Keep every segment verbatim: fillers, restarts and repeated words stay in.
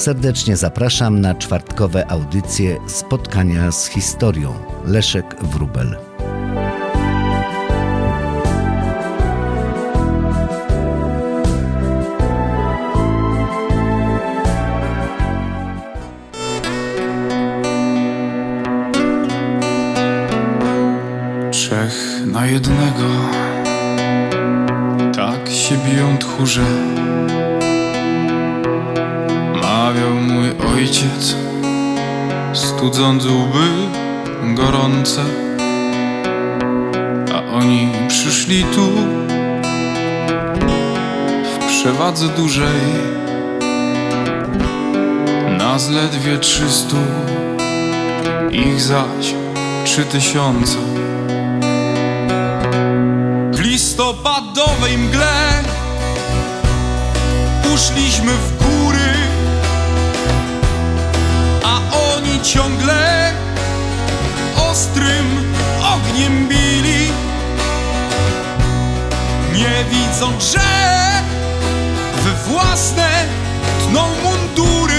serdecznie zapraszam na czwartkowe audycje Spotkania z historią. Leszek Wróbel. Trzech na jednego, tak się biją tchórze. Mawiał mój ojciec, studząc łby gorące. A oni przyszli tu w przewadze dużej, nas ledwie trzystu, ich zaś trzy tysiące. W listopadowej mgle uszliśmy w góry, a oni ciągle ostrym ogniem bili, nie widząc, że we własne tną mundury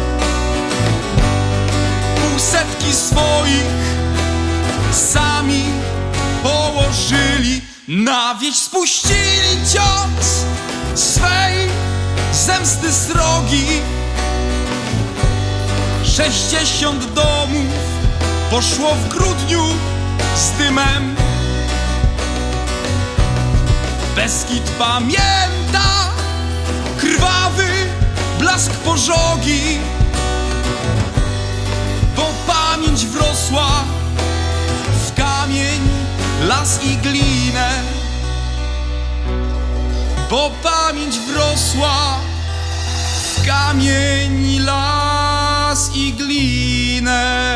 półsetki swoich sami położyli. Na wieś spuścili cios swej zemsty srogi. Sześćdziesiąt domów poszło w grudniu z dymem. Beskid pamięta krwawy blask pożogi, bo pamięć wrosła w kamień, las i glinę. Bo pamięć wrosła w kamień, las i glinę.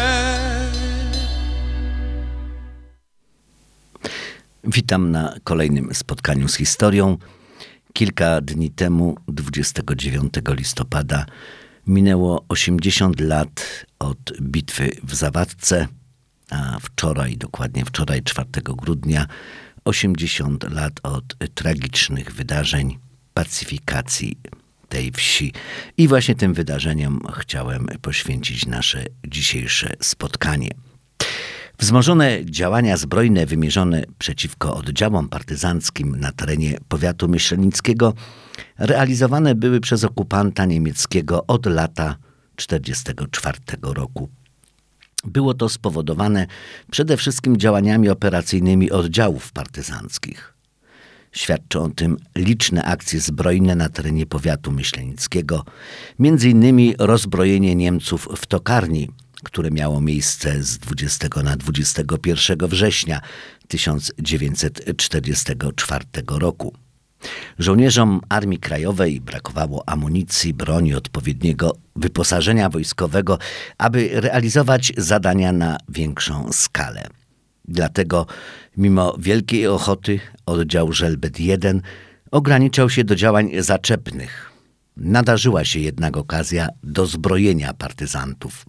Witam na kolejnym spotkaniu z historią. Kilka dni temu, dwudziestego dziewiątego listopada, minęło osiemdziesiąt lat od bitwy w Zawadce, a wczoraj, dokładnie wczoraj, czwartego grudnia, osiemdziesiąt lat od tragicznych wydarzeń, pacyfikacji tej wsi. I właśnie tym wydarzeniom chciałem poświęcić nasze dzisiejsze spotkanie. Wzmożone działania zbrojne wymierzone przeciwko oddziałom partyzanckim na terenie powiatu myślenickiego realizowane były przez okupanta niemieckiego od lata czterdziestego czwartego roku. Było to spowodowane przede wszystkim działaniami operacyjnymi oddziałów partyzanckich. Świadczą o tym liczne akcje zbrojne na terenie powiatu myślenickiego, między innymi rozbrojenie Niemców w Tokarni, które miało miejsce z dwudziestego na dwudziestego pierwszego września tysiąc dziewięćset czterdziestego czwartego roku. Żołnierzom Armii Krajowej brakowało amunicji, broni, odpowiedniego wyposażenia wojskowego, aby realizować zadania na większą skalę. Dlatego, mimo wielkiej ochoty, oddział Żelbet jeden ograniczał się do działań zaczepnych. Nadarzyła się jednak okazja do zbrojenia partyzantów.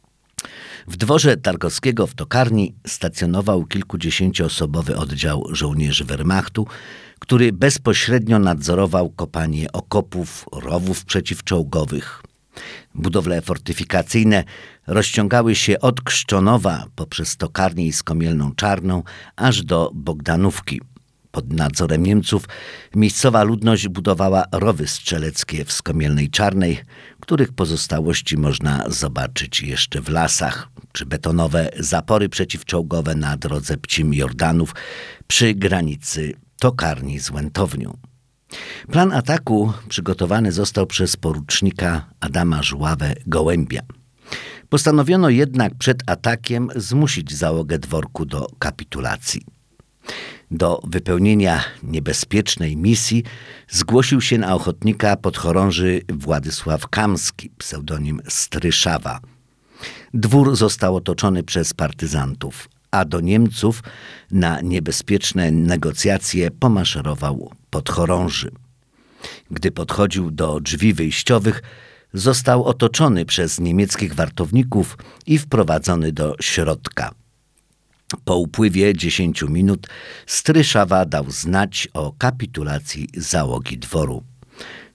W dworze Targowskiego w Tokarni stacjonował kilkudziesięcioosobowy oddział żołnierzy Wehrmachtu, który bezpośrednio nadzorował kopanie okopów, rowów przeciwczołgowych. Budowle fortyfikacyjne rozciągały się od Krzczonowa poprzez Tokarnię i Skomielną Czarną aż do Bogdanówki. Pod nadzorem Niemców miejscowa ludność budowała rowy strzeleckie w Skomielnej Czarnej, których pozostałości można zobaczyć jeszcze w lasach, czy betonowe zapory przeciwczołgowe na drodze Pcim-Jordanów przy granicy Tokarni z Łętownią. Plan ataku przygotowany został przez porucznika Adama Żuławę Gołębia. Postanowiono jednak przed atakiem zmusić załogę dworku do kapitulacji. Do wypełnienia niebezpiecznej misji zgłosił się na ochotnika podchorąży Władysław Kamski, pseudonim Stryszawa. Dwór został otoczony przez partyzantów, a do Niemców na niebezpieczne negocjacje pomaszerował podchorąży. Gdy podchodził do drzwi wyjściowych, został otoczony przez niemieckich wartowników i wprowadzony do środka. Po upływie dziesięciu minut Stryszawa dał znać o kapitulacji załogi dworu.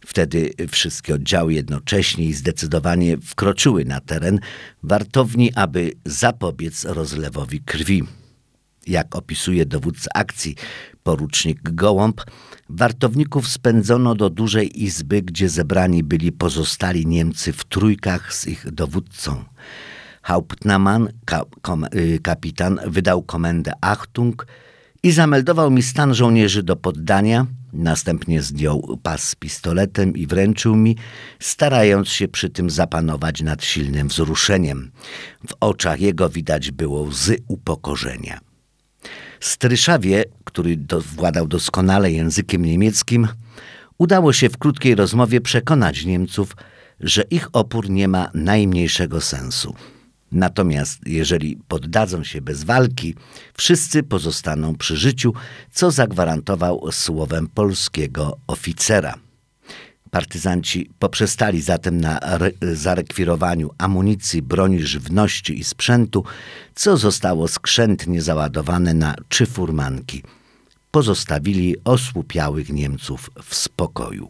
Wtedy wszystkie oddziały jednocześnie i zdecydowanie wkroczyły na teren wartowni, aby zapobiec rozlewowi krwi. Jak opisuje dowódca akcji porucznik Gołąb, wartowników spędzono do dużej izby, gdzie zebrani byli pozostali Niemcy w trójkach z ich dowódcą. Hauptmann, ka, kom, y, kapitan, wydał komendę Achtung i zameldował mi stan żołnierzy do poddania. Następnie zdjął pas z pistoletem i wręczył mi, starając się przy tym zapanować nad silnym wzruszeniem. W oczach jego widać było łzy upokorzenia. Stryszawie, który do, władał doskonale językiem niemieckim, udało się w krótkiej rozmowie przekonać Niemców, że ich opór nie ma najmniejszego sensu. Natomiast jeżeli poddadzą się bez walki, wszyscy pozostaną przy życiu, co zagwarantował słowem polskiego oficera. Partyzanci poprzestali zatem na re- zarekwirowaniu amunicji, broni, żywności i sprzętu, co zostało skrzętnie załadowane na trzy furmanki. Pozostawili osłupiałych Niemców w spokoju.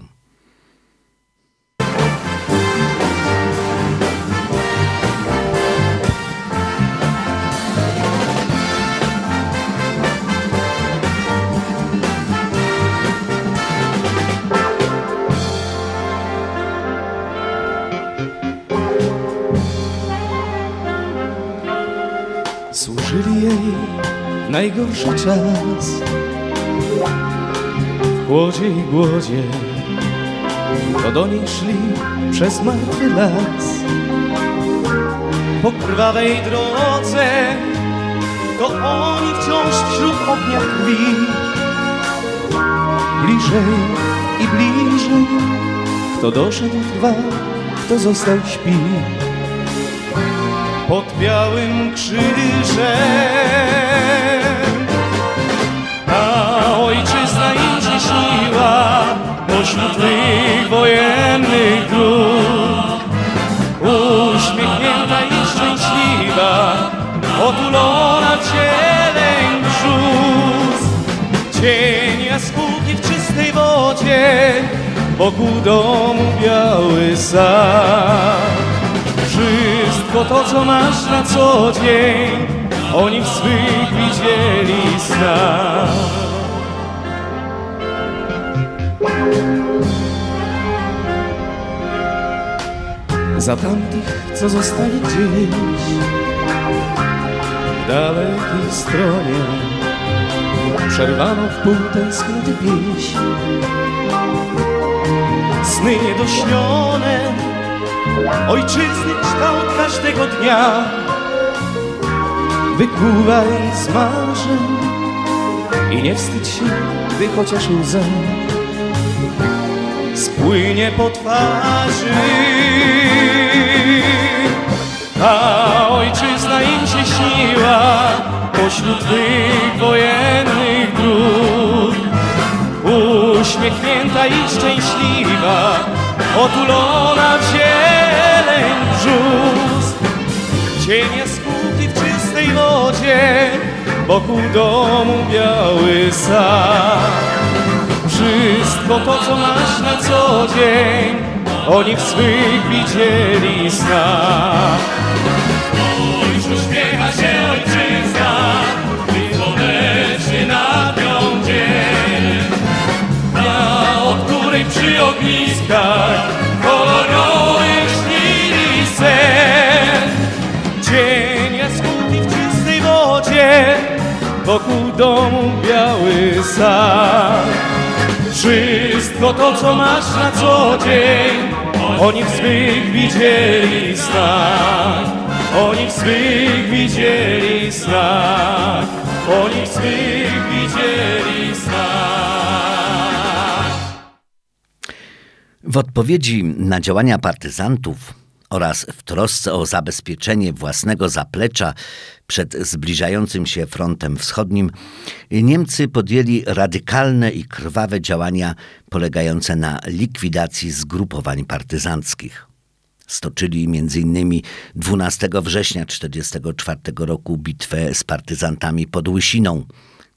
Służyli jej w najgorszy czas, w chłodzie i głodzie, to do niej szli przez martwy las. Po krwawej drodze to oni wciąż wśród ognia krwi. Bliżej i bliżej, kto doszedł trwa, kto został śpi. Pod białym krzyżem a ojczyzna im się śniła pośród tych wojennych dróg. Uśmiechnięta i szczęśliwa, otulona w zieleń brzus. Cień jaskółki w czystej wodzie, wokół domu biały sad. Wszystko to, co masz na co dzień, oni w swych widzieli snach. Za tamtych, co zostali gdzieś w dalekiej stronie, przerwano w pół tęsknoty pieśń. Sny niedośnione ojczyzny kształt każdego dnia wykuwaj z marzeń i nie wstydź się, gdy chociaż łza spłynie po twarzy. A ojczyzna im się śniła pośród tych wojennych dróg. Uśmiechnięta i szczęśliwa, otulona w zieleń brzus. Cień jaskółki w czystej wodzie, wokół domu biały sad. Wszystko to, co masz na co dzień, oni w swych widzieli snach. Już uśmiecha się ojczyzna, gdy słonecznie nad nią dzień. Dnia, o której przy ogniskach kolorowych śnili sen. Cień jaskółki w czystej wodzie, wokół domu biały sad. Wszystko to, co masz na co dzień, oni w swych widzieli snach. Oni w swych widzieli snach. Oni w swych widzieli snach. W odpowiedzi na działania partyzantów oraz w trosce o zabezpieczenie własnego zaplecza przed zbliżającym się frontem wschodnim, Niemcy podjęli radykalne i krwawe działania polegające na likwidacji zgrupowań partyzanckich. Stoczyli między innymi dwunastego września tysiąc dziewięćset czterdziestego czwartego roku bitwę z partyzantami pod Łysiną,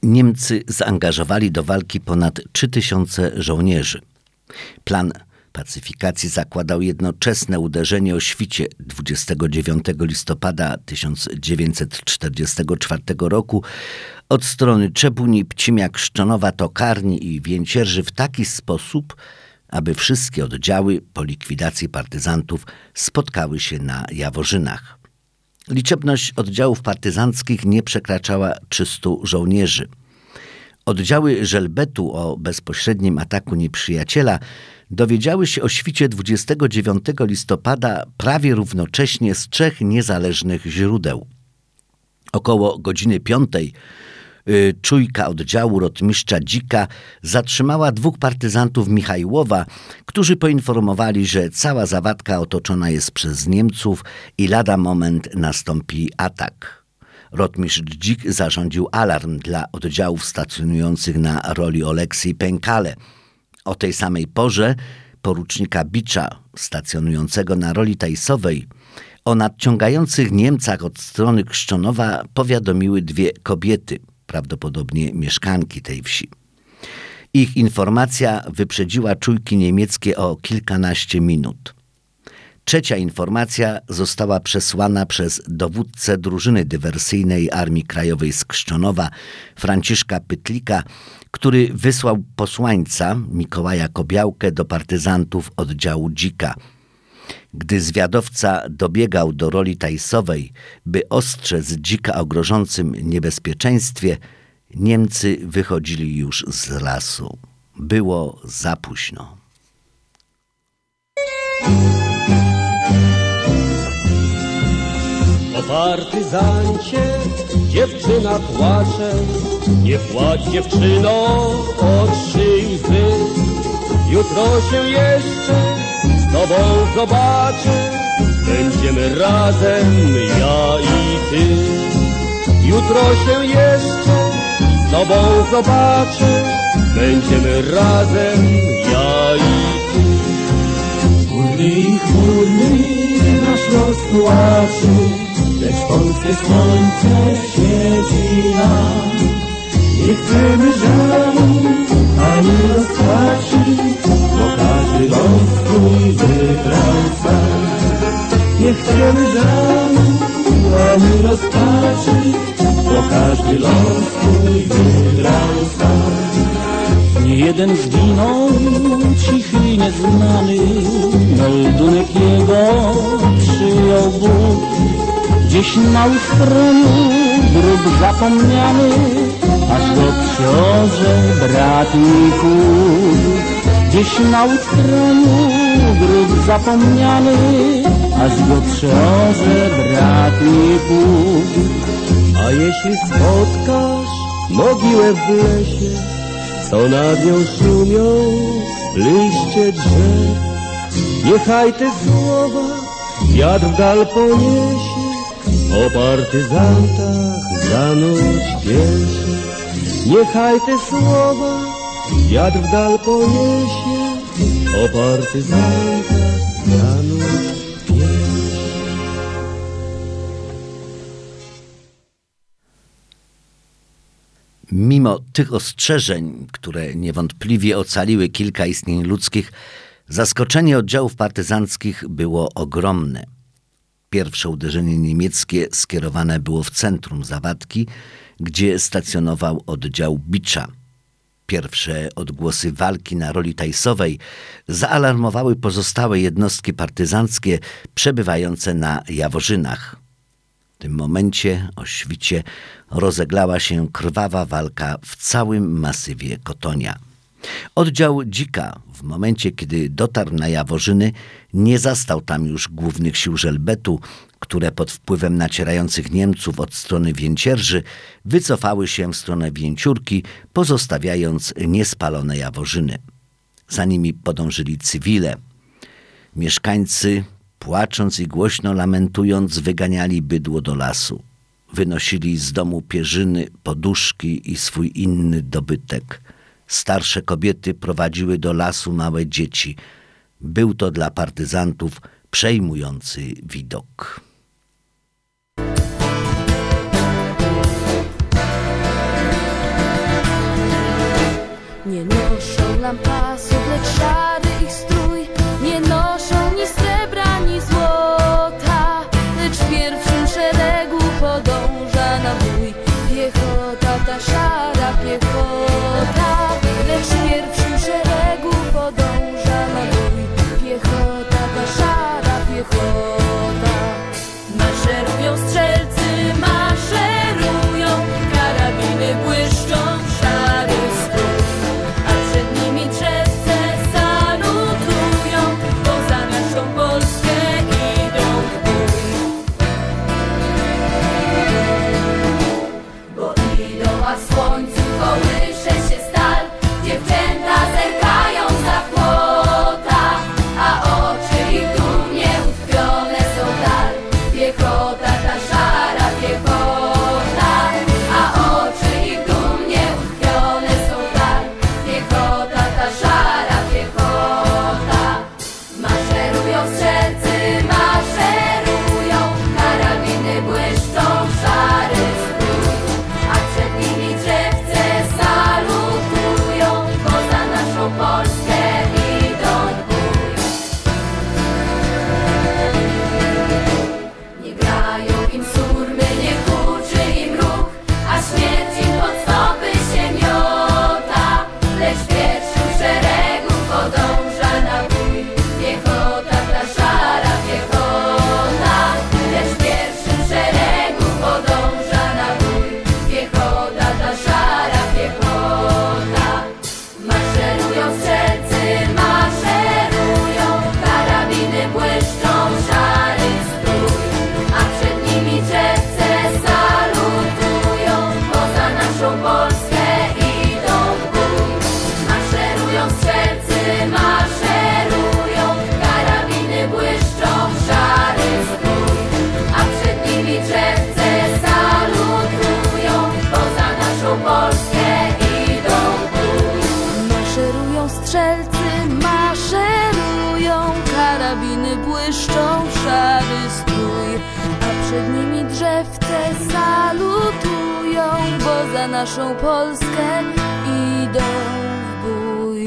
Niemcy zaangażowali do walki ponad trzy tysiące żołnierzy. Plan pacyfikacji zakładał jednoczesne uderzenie o świcie dwudziestego dziewiątego listopada tysiąc dziewięćset czterdziestego czwartego roku od strony Czebuni, Pcimiak, Szczonowa, Tokarni i Więcierży w taki sposób, aby wszystkie oddziały po likwidacji partyzantów spotkały się na Jaworzynach. Liczebność oddziałów partyzanckich nie przekraczała trzystu żołnierzy. Oddziały Żelbetu o bezpośrednim ataku nieprzyjaciela dowiedziały się o świcie dwudziestego dziewiątego listopada prawie równocześnie z trzech niezależnych źródeł. Około godziny piątej y, czujka oddziału rotmistrza Dzika zatrzymała dwóch partyzantów Michajłowa, którzy poinformowali, że cała Zawadka otoczona jest przez Niemców i lada moment nastąpi atak. Rotmistrz Dzik zarządził alarm dla oddziałów stacjonujących na roli Oleksy i Pękale. O tej samej porze porucznika Bicza, stacjonującego na roli Tajsowej, o nadciągających Niemcach od strony Krzczonowa powiadomiły dwie kobiety, prawdopodobnie mieszkanki tej wsi. Ich informacja wyprzedziła czujki niemieckie o kilkanaście minut. Trzecia informacja została przesłana przez dowódcę drużyny dywersyjnej Armii Krajowej z Krzczonowa, Franciszka Pytlika, który wysłał posłańca Mikołaja Kobiałkę do partyzantów oddziału Dzika. Gdy zwiadowca dobiegał do roli Tajsowej, by ostrzec Dzika o grożącym niebezpieczeństwie, Niemcy wychodzili już z lasu. Było za późno. O partyzancie dziewczyna płacze, nie płacz dziewczyno, otrzyj łzy. Jutro się jeszcze z tobą zobaczę, będziemy razem, ja i ty. Jutro się jeszcze z tobą zobaczę, będziemy razem, ja i ty. Chmurny i chmurny nasz los płaczy, lecz polskie słońce świeci nam. Nie chcemy żalu ani rozpaczy, bo każdy los swój wybrał sam. Nie chcemy żalu ani rozpaczy, bo każdy los swój wybrał sam. Nie jeden zginął, cichy i nieznany, meldunek jego przyjął Bóg. Gdzieś na ustroniu grób zapomniany, aż go książę brat mi kuł. Gdzieś na ustroniu grób zapomniany, aż go książę brat mi kuł. A jeśli spotkasz mogiłę w lesie, co nad nią szumią liście drzew, niechaj te słowa wiatr w dal poniesie, o partyzantach zanuć pieśń. Niechaj te słowa wiatr w dal poniesie, o partyzantach zanuć pieśń. Mimo tych ostrzeżeń, które niewątpliwie ocaliły kilka istnień ludzkich, zaskoczenie oddziałów partyzanckich było ogromne. Pierwsze uderzenie niemieckie skierowane było w centrum Zawadki, gdzie stacjonował oddział Bicza. Pierwsze odgłosy walki na roli Tajsowej zaalarmowały pozostałe jednostki partyzanckie przebywające na Jaworzynach. W tym momencie o świcie rozeglała się krwawa walka w całym masywie Kotonia. Oddział Dzika w momencie, kiedy dotarł na Jaworzyny, nie zastał tam już głównych sił Żelbetu, które pod wpływem nacierających Niemców od strony Więcierży wycofały się w stronę Więciórki, pozostawiając niespalone Jaworzyny. Za nimi podążyli cywile. Mieszkańcy, płacząc i głośno lamentując, wyganiali bydło do lasu. Wynosili z domu pierzyny, poduszki i swój inny dobytek. Starsze kobiety prowadziły do lasu małe dzieci. Był to dla partyzantów przejmujący widok. piechota, ta szara piechota, lecz w pierwszym szeregu podąża na bój. Piechota, ta szara piechota. Maszerują strzelcy, maszerują, karabiny błyszczą, szary strój, a przed nimi drzewce salutują, bo za naszą Polskę idą w bój. Bo idą, a w słońcu kołysze się stal, dziewczęta zerkają za płota, a oczy ich dumnie utkwione są w dal. Piechota, ta szara piechota, a oczy ich dumnie utkwione są w dal. Piechota, ta szara piechota. Maszerują strzelcy, maszerują, karabiny błyszczą, szary strój, a przed nimi drzewce salutują, bo za naszą Polskę idą w bój. Nie grają im surmy, nie huczy im róg, a śmierć im pod stopy się miota, lecz w pierwszym szeregu podąża na bój. Piechota, ta szara piechota, lecz w pierwszym szeregu podąża na bój. Piechota, ta szara piechota. Maszerują strzelcy, maszerują, karabiny błyszczą, szary strój, a przed nimi drzewce salutują, bo za naszą Polskę idą w bój. Maszerują strzelcy, maszerują, karabiny błyszczą, szary strój, a przed nimi drzewce salutują, bo za naszą Polskę idą w bój. Maszerują strzelcy, maszerują, karabiny błyszczą, szary strój, a przed nimi drzewce salutują, bo za naszą Polskę idą w bój.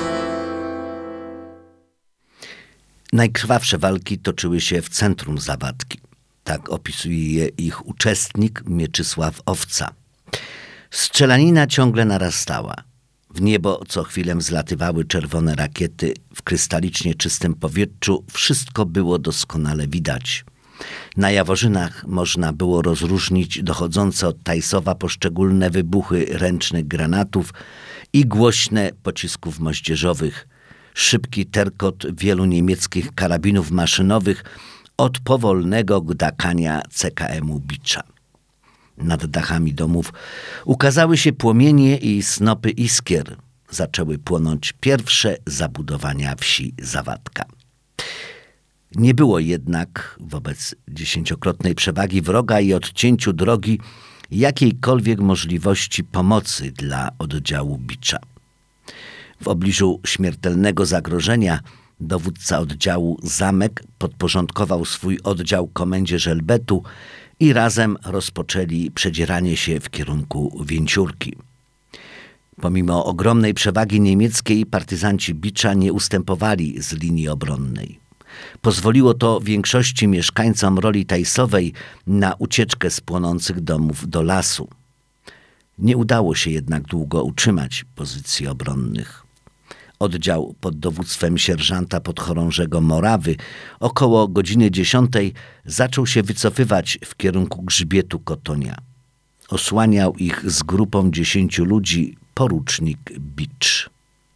Najkrwawsze walki toczyły się w centrum Zawadki. Tak opisuje je ich uczestnik Mieczysław Owca. Strzelanina ciągle narastała. W niebo co chwilę wzlatywały czerwone rakiety. W krystalicznie czystym powietrzu wszystko było doskonale widać. Na Jaworzynach można było rozróżnić dochodzące od Tajsowa poszczególne wybuchy ręcznych granatów i głośne pocisków moździerzowych, szybki terkot wielu niemieckich karabinów maszynowych od powolnego gdakania C K M-u Bicza. Nad dachami domów ukazały się płomienie i snopy iskier. Zaczęły płonąć pierwsze zabudowania wsi Zawadka. Nie było jednak wobec dziesięciokrotnej przewagi wroga i odcięciu drogi jakiejkolwiek możliwości pomocy dla oddziału Bicza. W obliczu śmiertelnego zagrożenia dowódca oddziału Zamek podporządkował swój oddział komendzie Żelbetu i razem rozpoczęli przedzieranie się w kierunku Więciórki. Pomimo ogromnej przewagi niemieckiej partyzanci Bicza nie ustępowali z linii obronnej. Pozwoliło to większości mieszkańcom roli Tajsowej na ucieczkę z płonących domów do lasu. Nie udało się jednak długo utrzymać pozycji obronnych. Oddział pod dowództwem sierżanta podchorążego Morawy około godziny dziesiątej zaczął się wycofywać w kierunku grzbietu Kotonia. Osłaniał ich z grupą dziesięciu ludzi porucznik Bicz.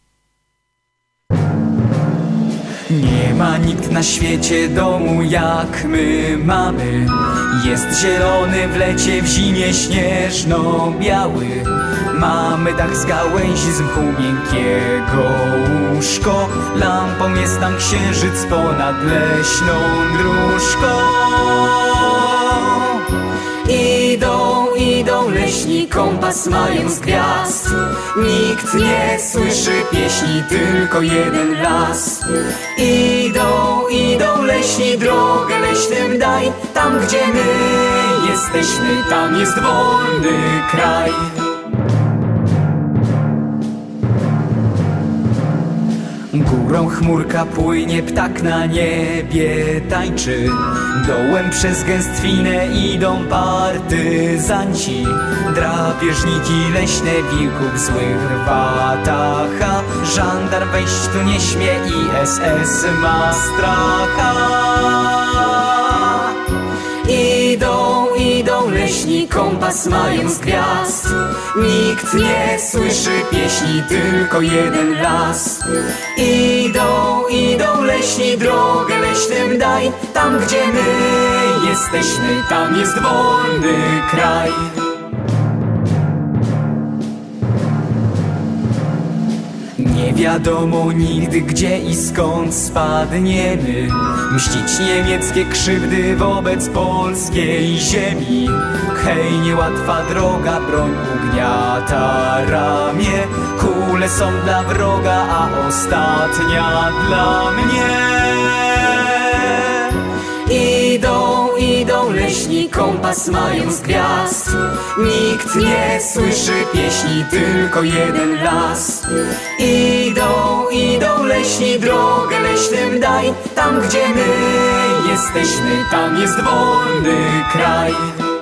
Nie ma nikt na świecie domu jak my mamy. Jest zielony w lecie, w zimie śnieżno-biały. Mamy dach z gałęzi, z mchu miękkiego łóżko. Lampą jest tam księżyc ponad leśną dróżką. Idą, idą leśni, kompas mają z gwiazd. Nikt nie słyszy pieśni, tylko jeden las. Idą, idą leśni, drogę leśnym daj. Tam gdzie my jesteśmy, tam jest wolny kraj. Góry Górą chmurka płynie, ptak na niebie tańczy. Dołem przez gęstwinę idą partyzanci. Drapieżniki leśne wilków w złych rwatach. A żandarm wejść tu nie śmie i S S ma stracha. Idą, idą leśni, kompas mają z gwiazd. Nikt nie słyszy pieśni, tylko jeden las. Idą, idą leśni, drogę leśnym daj. Tam gdzie my jesteśmy, tam jest wolny kraj. Nie wiadomo nigdy gdzie i skąd spadniemy. Mścić niemieckie krzywdy wobec polskiej ziemi. Hej, niełatwa droga, broń ugniata ramię. Kule są dla wroga, a ostatnia dla mnie. Idą, idą leśni, kompas mają z gwiazd. Nikt nie słyszy pieśni, tylko jeden las. Idą, idą leśni, drogę leśnym daj. Tam gdzie my jesteśmy, tam jest wolny kraj.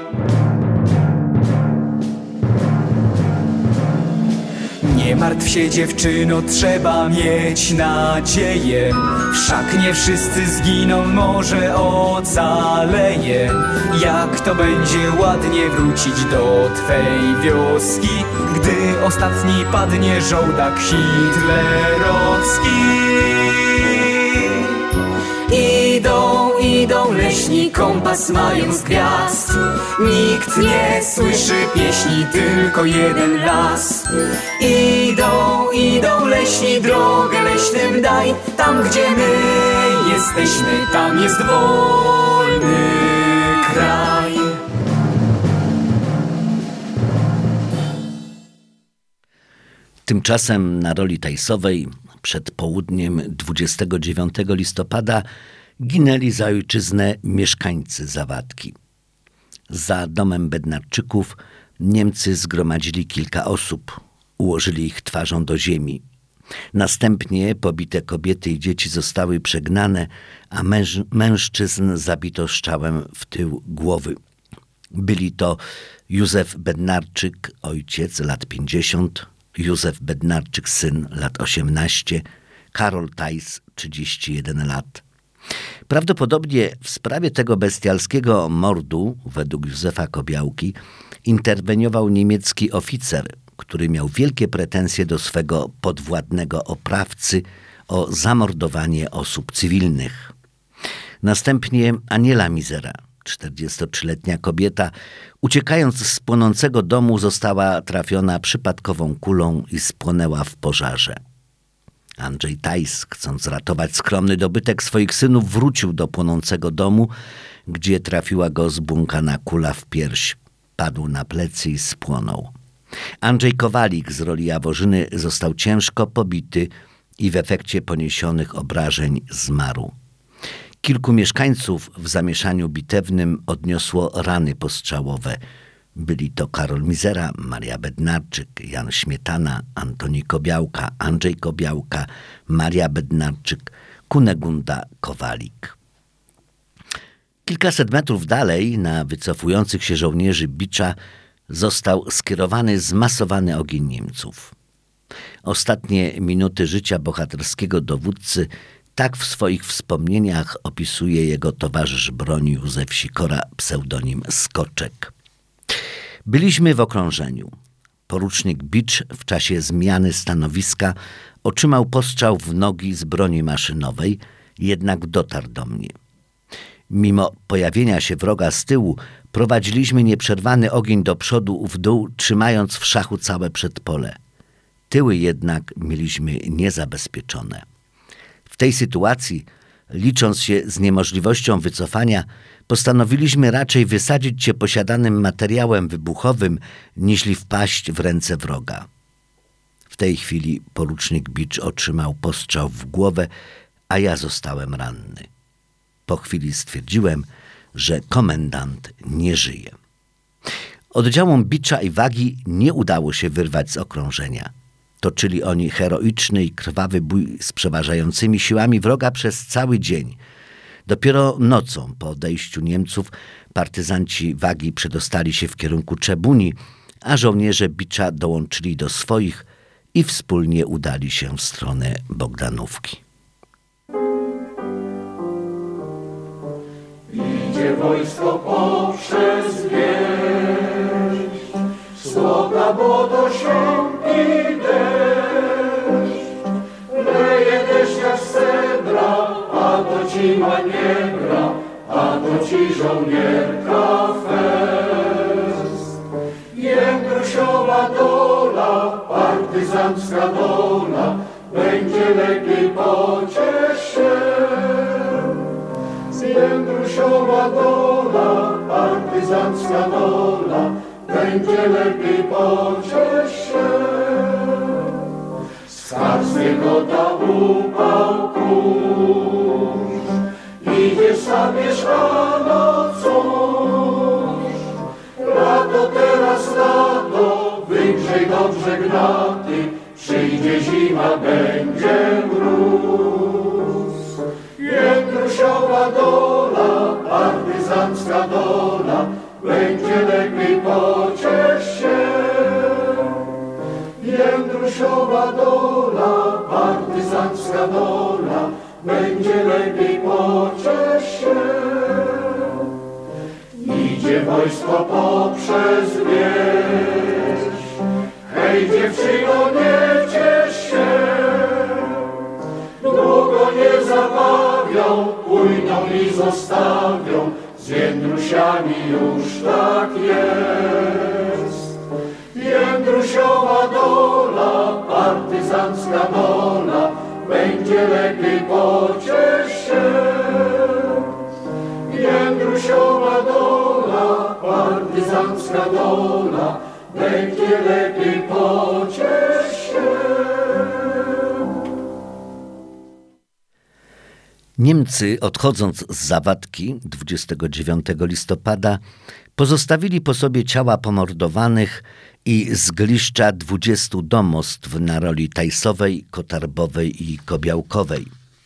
Nie martw się dziewczyno, trzeba mieć nadzieję. Wszak nie wszyscy zginą, może ocaleje. Jak to będzie ładnie wrócić do twej wioski, gdy ostatni padnie żołdak hitlerowski. Idą, idą leśni, kompas mają z gwiazd. Nikt nie słyszy pieśni, tylko jeden las. Idą, idą leśni, drogę leśnym daj. Tam gdzie my jesteśmy, tam jest wolny kraj. Tymczasem na roli Tajsowej przed południem dwudziestego dziewiątego listopada ginęli za ojczyznę mieszkańcy Zawadki. Za domem Bednarczyków Niemcy zgromadzili kilka osób, ułożyli ich twarzą do ziemi. Następnie pobite kobiety i dzieci zostały przegnane, a męż, mężczyzn zabito strzałem w tył głowy. Byli to Józef Bednarczyk, ojciec, lat pięćdziesiąt, Józef Bednarczyk, syn, lat osiemnaście, Karol Tajs, trzydzieści jeden lat. Prawdopodobnie w sprawie tego bestialskiego mordu, według Józefa Kobiałki, interweniował niemiecki oficer, który miał wielkie pretensje do swego podwładnego oprawcy o zamordowanie osób cywilnych. Następnie Aniela Mizera, czterdziestotrzyletnia kobieta, uciekając z płonącego domu, została trafiona przypadkową kulą i spłonęła w pożarze. Andrzej Tajs, chcąc ratować skromny dobytek swoich synów, wrócił do płonącego domu, gdzie trafiła go zbłąkana kula w pierś. Padł na plecy i spłonął. Andrzej Kowalik z roli Jaworzyny został ciężko pobity i w efekcie poniesionych obrażeń zmarł. Kilku mieszkańców w zamieszaniu bitewnym odniosło rany postrzałowe. Byli to Karol Mizera, Maria Bednarczyk, Jan Śmietana, Antoni Kobiałka, Andrzej Kobiałka, Maria Bednarczyk, Kunegunda Kowalik. Kilkaset metrów dalej, na wycofujących się żołnierzy Bicza, został skierowany zmasowany ogień Niemców. Ostatnie minuty życia bohaterskiego dowódcy tak w swoich wspomnieniach opisuje jego towarzysz broni Józef Sikora, pseudonim Skoczek. Byliśmy w okrążeniu. Porucznik Bicz w czasie zmiany stanowiska otrzymał postrzał w nogi z broni maszynowej, jednak dotarł do mnie. Mimo pojawienia się wroga z tyłu, prowadziliśmy nieprzerwany ogień do przodu w dół, trzymając w szachu całe przedpole. Tyły jednak mieliśmy niezabezpieczone. W tej sytuacji, licząc się z niemożliwością wycofania, postanowiliśmy raczej wysadzić się posiadanym materiałem wybuchowym, niźli wpaść w ręce wroga. W tej chwili porucznik Bicz otrzymał postrzał w głowę, a ja zostałem ranny. Po chwili stwierdziłem, że komendant nie żyje. Oddziałom Bicza i Wagi nie udało się wyrwać z okrążenia. Toczyli oni heroiczny i krwawy bój z przeważającymi siłami wroga przez cały dzień. Dopiero nocą po odejściu Niemców partyzanci Wagi przedostali się w kierunku Czebuni, a żołnierze Bicza dołączyli do swoich i wspólnie udali się w stronę Bogdanówki. Idzie wojsko poprzez wieś, słoka błoto siąpi deszcz, leje deszcz jak cebra, a to ci maniebra, a to ci żołnierka fest. Jędrusiowa dola, partyzancka dola, będzie lepiej, pociesz się. Jędrusiowa dola, partyzancka dola, będzie lepiej, pociesz się. Z karskiego ta upał kurz, idzie sabierz, a no cóż. Lato teraz lato, wygrzej dobrze gnaty, przyjdzie zima, będzie mróz. Jędrusiowa dola, partyzancka dola, będzie lepiej, pociesz się. Jędrusiowa dola, partyzancka dola, będzie lepiej, pociesz się. Idzie wojsko poprzez wieś, hej dziewczyno, nie ciesz się. Długo nie zabawią, pójdą i zostawią, z Jędrusiami już tak jest. Jędrusiowa dola, partyzancka dola, będzie lepiej, pociesz się. Jędrusiowa dola, partyzancka dola, będzie lepiej, pociesz się. Niemcy, odchodząc z Zawadki dwudziestego dziewiątego listopada, pozostawili po sobie ciała pomordowanych i zgliszcza dwudziestu domostw na roli Tajsowej, Kotarbowej i Kobiałkowej.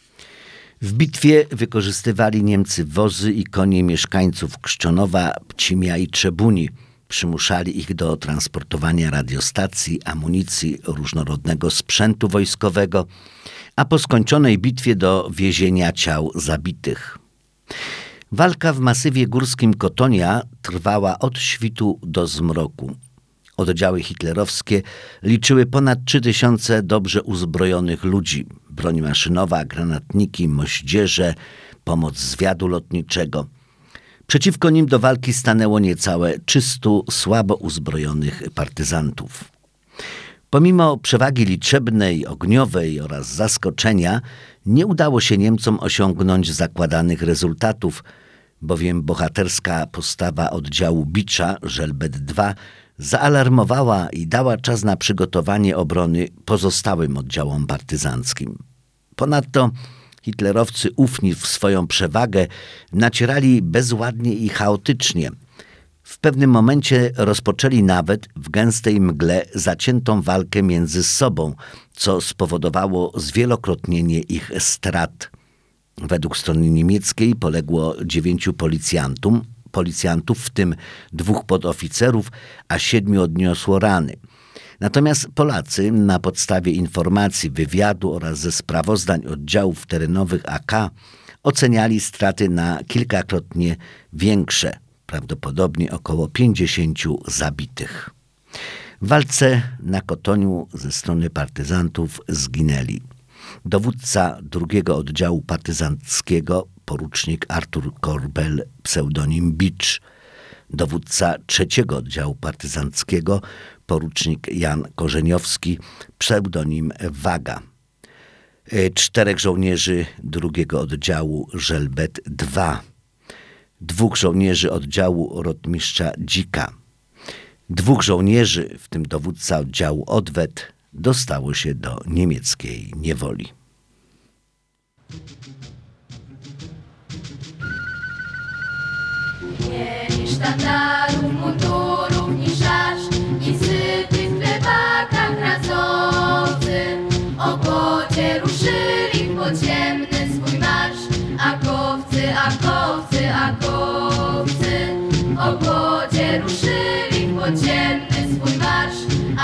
W bitwie wykorzystywali Niemcy wozy i konie mieszkańców Krzczonowa, Pcimia i Trzebuni. Przymuszali ich do transportowania radiostacji, amunicji, różnorodnego sprzętu wojskowego, a po skończonej bitwie do wiezienia ciał zabitych. Walka w masywie górskim Kotonia trwała od świtu do zmroku. Oddziały hitlerowskie liczyły ponad trzy tysiące dobrze uzbrojonych ludzi. Broń maszynowa, granatniki, moździerze, pomoc zwiadu lotniczego. Przeciwko nim do walki stanęło niecałe trzystu słabo uzbrojonych partyzantów. Pomimo przewagi liczebnej, ogniowej oraz zaskoczenia, nie udało się Niemcom osiągnąć zakładanych rezultatów, bowiem bohaterska postawa oddziału Bicza, Żelbet dwa, zaalarmowała i dała czas na przygotowanie obrony pozostałym oddziałom partyzanckim. Ponadto hitlerowcy, ufni w swoją przewagę, nacierali bezładnie i chaotycznie. W pewnym momencie rozpoczęli nawet w gęstej mgle zaciętą walkę między sobą, co spowodowało zwielokrotnienie ich strat. Według strony niemieckiej poległo dziewięciu policjantum, policjantów, w tym dwóch podoficerów, a siedmiu odniosło rany. Natomiast Polacy na podstawie informacji, wywiadu oraz ze sprawozdań oddziałów terenowych A K oceniali straty na kilkakrotnie większe, prawdopodobnie około pięćdziesięciu zabitych. W walce na Kotoniu ze strony partyzantów zginęli dowódca drugiego oddziału partyzanckiego, porucznik Artur Korbel, pseudonim Bicz, dowódca trzeciego oddziału partyzanckiego, porucznik Jan Korzeniowski, pseudonim Waga, czterech żołnierzy drugiego oddziału Żelbet dwa, dwóch żołnierzy oddziału rotmistrza Dzika, dwóch żołnierzy, w tym dowódca oddziału Odwet, dostało się do niemieckiej niewoli. Mieli sztandarów, mundurów, ni szacz, ni syty w chlebakach rasowych.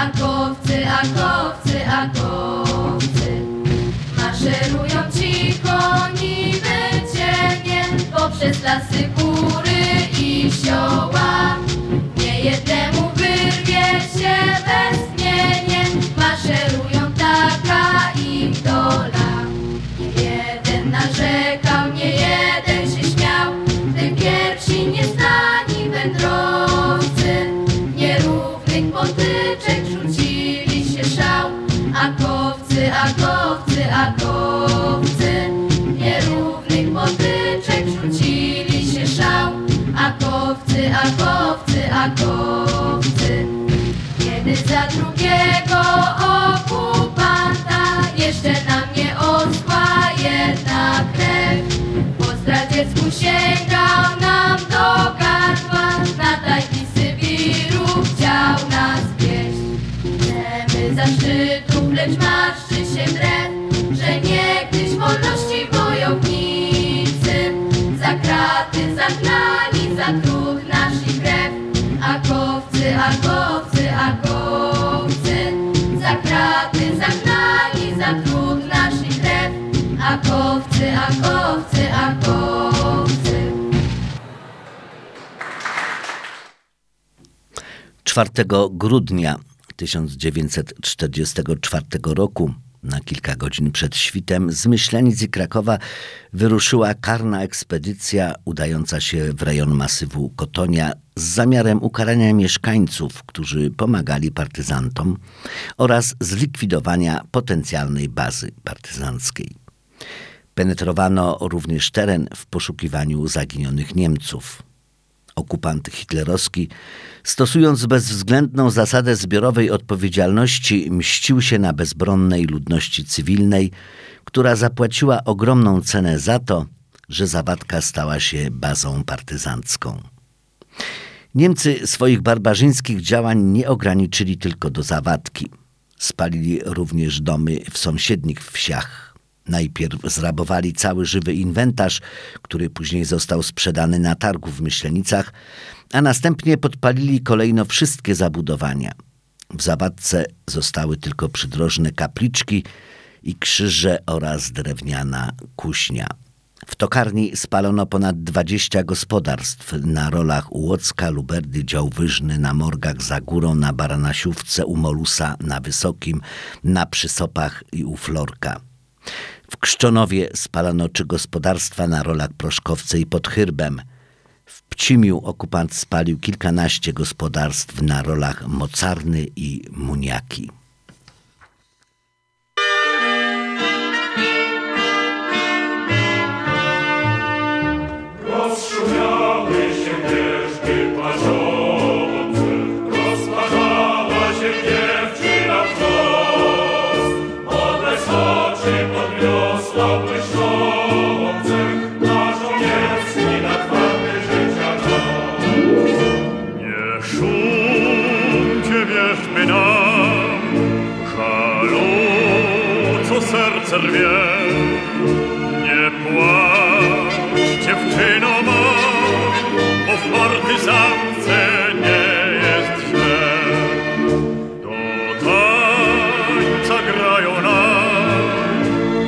akowcy, akowcy, akowcy. Maszerują cicho niby cienie poprzez lasy, góry i sioła. Nie jednemu wyrwie się westchnienie, maszerują, taka im dola. Nie jeden narzekał, nie jeden się śmiał, gdy pierwsi nieznani wędrowcy nierównych potyczek rzucili się szał. Akowcy, akowcy, akowcy, nierównych potyczek rzucili się szał. Akowcy, akowcy, akowcy. Kiedy za drugiego okupanta jeszcze na mnie oschła jedna krew, po zdradziecku sięgał nam do gardła, na tajki Sybiru chciał nas wieść. Chcemy zaszczytów, lecz marszczy się brew, że niegdyś wolności wojownicy za kraty zagnani, za trud naszych krew. Akowcy, akowcy, akowcy, za kraty zagnani, za trud naszych krew. Akowcy, akowcy, akowcy. czwartego grudnia tysiąc dziewięćset czterdziestego czwartego roku, na kilka godzin przed świtem, z Myślenic i Krakowa wyruszyła karna ekspedycja udająca się w rejon masywu Kotonia z zamiarem ukarania mieszkańców, którzy pomagali partyzantom, oraz zlikwidowania potencjalnej bazy partyzanckiej. Penetrowano również teren w poszukiwaniu zaginionych Niemców. Okupant hitlerowski, stosując bezwzględną zasadę zbiorowej odpowiedzialności, mścił się na bezbronnej ludności cywilnej, która zapłaciła ogromną cenę za to, że Zawadka stała się bazą partyzancką. Niemcy swoich barbarzyńskich działań nie ograniczyli tylko do Zawadki. Spalili również domy w sąsiednich wsiach. Najpierw zrabowali cały żywy inwentarz, który później został sprzedany na targu w Myślenicach, a następnie podpalili kolejno wszystkie zabudowania. W Zawadce zostały tylko przydrożne kapliczki i krzyże oraz drewniana kuźnia. W tokarni spalono ponad dwadzieścia gospodarstw na rolach u Łocka, Luberdy, Działwyżny, na Morgach, za górą, na Baranasiówce, u Molusa, na Wysokim, na Przysopach i u Florka. W Krzczonowie spalono trzy gospodarstwa na rolach Proszkowce i pod Hyrbem. W Pcimiu okupant spalił kilkanaście gospodarstw na rolach Mocarny i Muniaki. Rozszumiały się wierzby płaczące, rozparzała się dziewczyna w nos. Odlesk oczy podniosła błyszczące, na żołnierski, na twardy życia nos. Nie szumcie wierzby nam, żalu, co serce rwie. Nie płacz, dziewczyno ma, bo w partyzance nie jest źle. Do tańca grają nam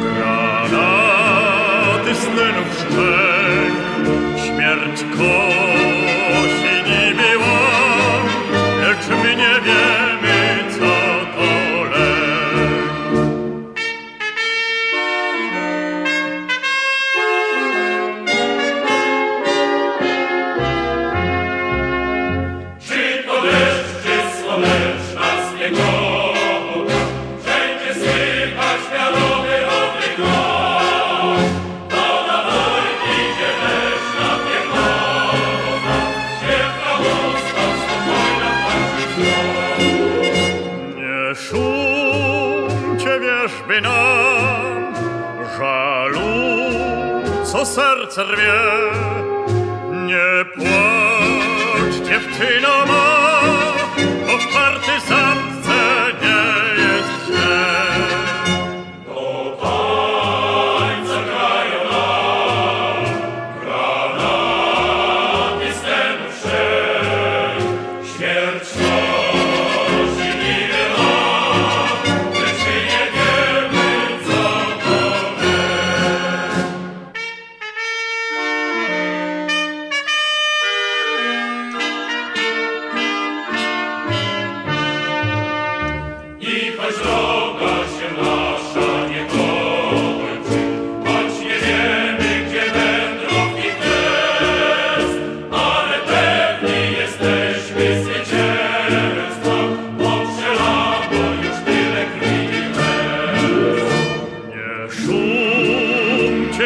granaty z tlenów szczęk. Śmierć kosi niby łam, lecz my nie wiemy, co to lek. Czy to deszcz, czy słonecz nas nie kocha, wszędzie słychać miarowy rodny głos. To na wojnie idzie leśna piechota, śpiewna łuska, spokojna patrzy wzrok. Nie szumcie wierzby nam, żalu, co serce rwie. Nie płacz, dziewczyno ma, bo w partyzantce nie jest źle. Do tańca grają nam granaty z tlenów szczęk. Śmierć nosi niby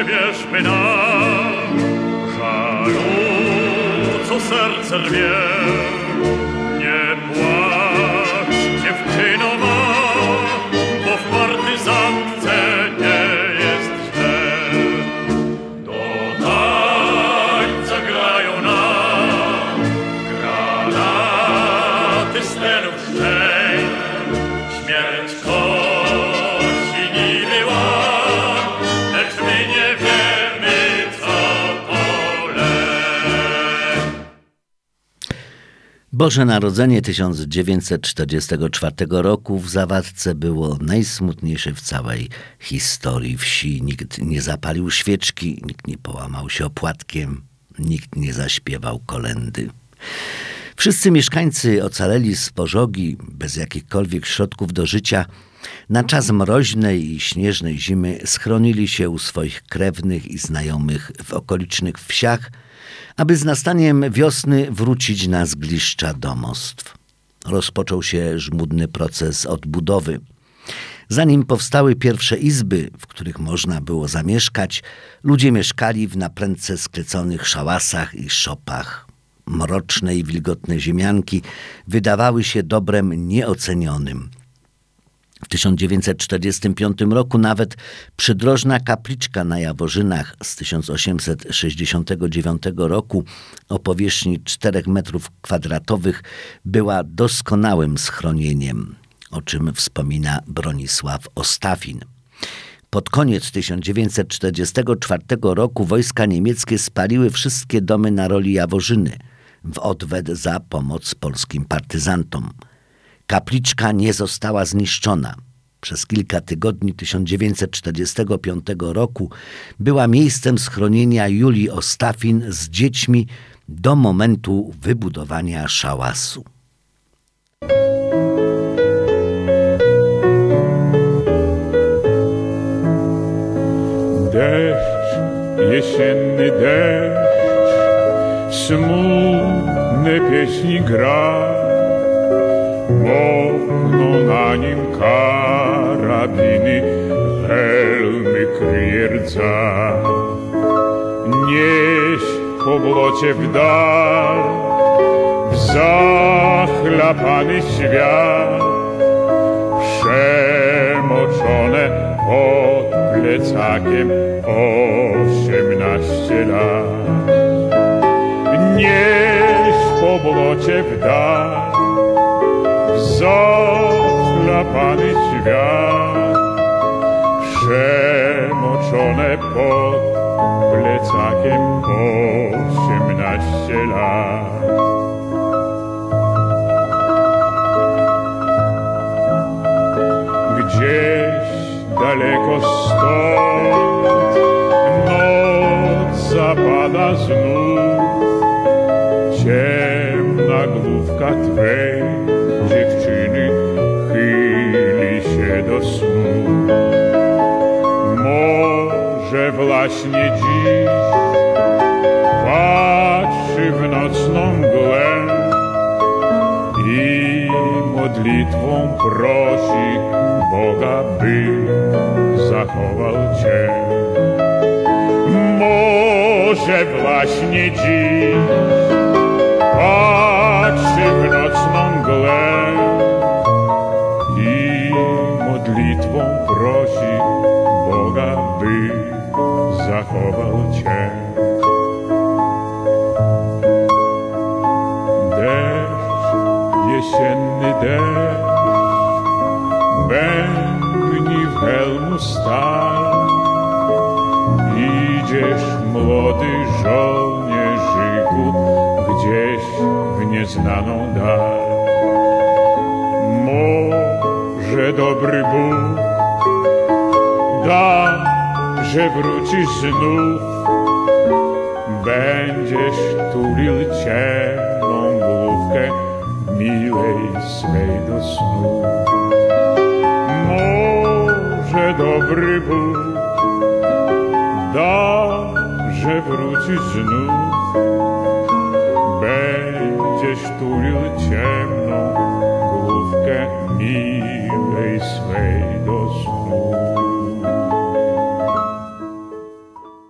nie wierzmy nam, żalu, co serce rwie. Nie płacz, dziewczyno ma, bo w partyzantce nie jest źle. Do tańca grają nam granaty z tenów szczęk. Śmierć kości niby ład, lecz my nie wiemy, co to lek. Boże Narodzenie tysiąc dziewięćset czterdziestego czwartego roku w Zawadce było najsmutniejsze w całej historii wsi. Nikt nie zapalił świeczki, nikt nie połamał się opłatkiem, nikt nie zaśpiewał kolędy. Wszyscy mieszkańcy ocaleli z pożogi, bez jakichkolwiek środków do życia, na czas mroźnej i śnieżnej zimy schronili się u swoich krewnych i znajomych w okolicznych wsiach, aby z nastaniem wiosny wrócić na zgliszcza domostw. Rozpoczął się żmudny proces odbudowy. Zanim powstały pierwsze izby, w których można było zamieszkać, ludzie mieszkali w naprędce skleconych szałasach i szopach. Mroczne i wilgotne ziemianki wydawały się dobrem nieocenionym. W tysiąc dziewięćset czterdziestym piątym roku nawet przydrożna kapliczka na Jaworzynach z tysiąc osiemset sześćdziesiątego dziewiątego roku o powierzchni czterech metrów kwadratowych była doskonałym schronieniem, o czym wspomina Bronisław Ostafin. Pod koniec tysiąc dziewięćset czterdziestego czwartego roku wojska niemieckie spaliły wszystkie domy na roli Jaworzyny w odwet za pomoc polskim partyzantom. Kapliczka nie została zniszczona. Przez kilka tygodni tysiąc dziewięćset czterdziestego piątego roku była miejscem schronienia Julii Ostafin z dziećmi do momentu wybudowania szałasu. Deszcz, jesienny deszcz, smutne pieśni gra, mokną na nim karabiny, helmy kryje rdza. Nieś po błocie w dal, w zachlapany świat, przemoczone pod plecakiem osiemnaście lat. Nieś po błocie w dal, w zachlapany świat, przemoczone pod plecakiem osiemnaście lat. Gdzieś daleko stąd noc zapada znów, ciemna główka twej dziewczyny chyli się do snu. Może właśnie dziś patrzy w nocną mgłę i modlitwą prosi Boga, by zachował cię. Może właśnie dziś patrzy w nocną mgłę i modlitwą prosi Boga, by zachował cię. Deszcz, jesienny deszcz, bębni w helmu stal. Idziesz, młody żołnierzyku, gdzieś w nieznaną dal. Może dobry Bóg da, że wrócisz znów, będziesz tulił ciemną główkę milej swej do snu. Może dobry Bóg da, że wrócisz znów, będziesz tulił ciemną główkę milej swej do snu.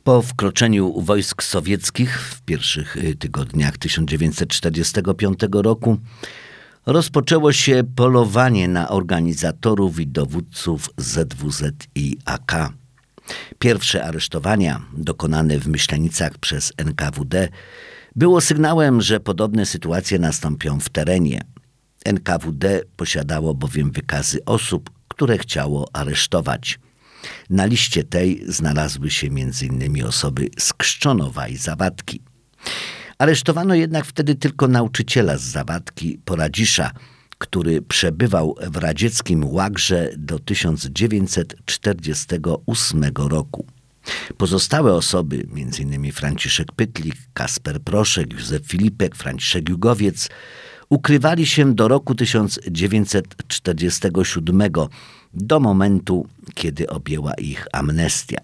Po wkroczeniu wojsk sowieckich w pierwszych tygodniach tysiąc dziewięćset czterdziestego piątego roku rozpoczęło się polowanie na organizatorów i dowódców Z W Z i A K. Pierwsze aresztowania dokonane w Myślenicach przez N K W D było sygnałem, że podobne sytuacje nastąpią w terenie. N K W D posiadało bowiem wykazy osób, które chciało aresztować. Na liście tej znalazły się między innymi osoby z Krzczonowa i Zawadki. Aresztowano jednak wtedy tylko nauczyciela z Zawadki, Poradzisza, który przebywał w radzieckim łagrze do tysiąc dziewięćset czterdziestego ósmego roku. Pozostałe osoby, między innymi Franciszek Pytlik, Kasper Proszek, Józef Filipek, Franciszek Jugowiec, ukrywali się do roku tysiąc dziewięćset czterdziestego siódmego, do momentu, kiedy objęła ich amnestia.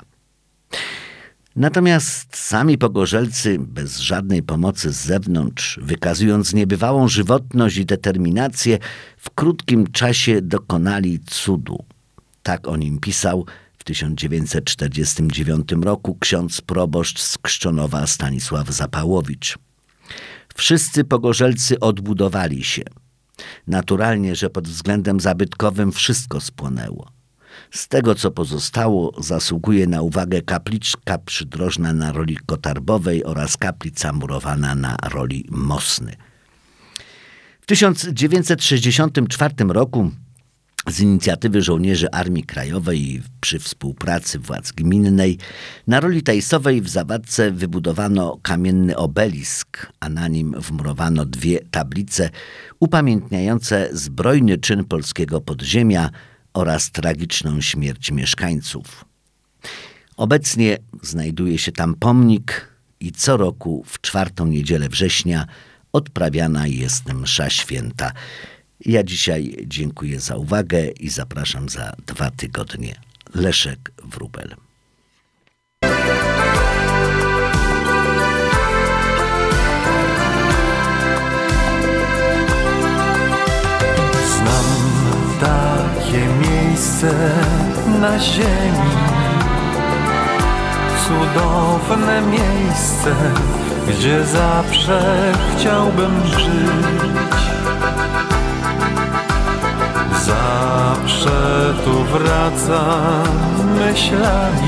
Natomiast sami pogorzelcy, bez żadnej pomocy z zewnątrz, wykazując niebywałą żywotność i determinację, w krótkim czasie dokonali cudu. Tak o nim pisał w tysiąc dziewięćset czterdziestym dziewiątym roku ksiądz proboszcz z Krzczonowa Stanisław Zapałowicz. Wszyscy pogorzelcy odbudowali się. Naturalnie, że pod względem zabytkowym wszystko spłonęło. Z tego, co pozostało, zasługuje na uwagę kapliczka przydrożna na roli kotarbowej oraz kaplica murowana na roli mosny. W tysiąc dziewięćset sześćdziesiątym czwartym roku z inicjatywy żołnierzy Armii Krajowej i przy współpracy władz gminnej na roli Tajsowej w Zawadce wybudowano kamienny obelisk, a na nim wmurowano dwie tablice upamiętniające zbrojny czyn polskiego podziemia oraz tragiczną śmierć mieszkańców. Obecnie znajduje się tam pomnik i co roku w czwartą niedzielę września odprawiana jest msza święta. Ja dzisiaj dziękuję za uwagę i zapraszam za dwa tygodnie. Leszek Wróbel. Znam takie miejsce na ziemi, cudowne miejsce, gdzie zawsze chciałbym żyć. Zawsze tu wracam myślami,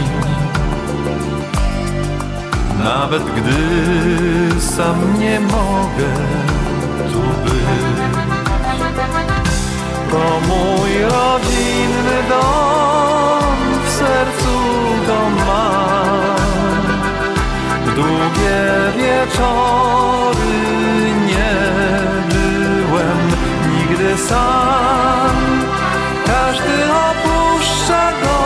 nawet gdy sam nie mogę tu być. To mój rodzinny dom, w sercu go mam. Długie wieczory nie byłem nigdy sam. Każdy opuszcza go,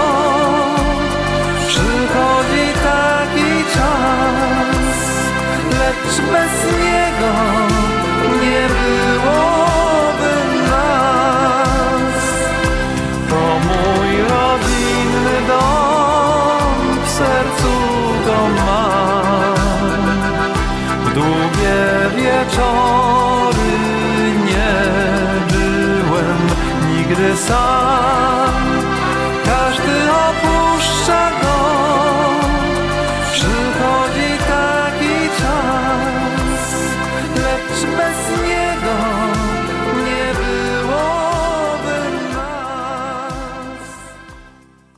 przychodzi taki czas, lecz bez niego nie byłoby nas. To mój rodzinny dom, w sercu go mam. Długie wieczory nie byłem nigdy sam.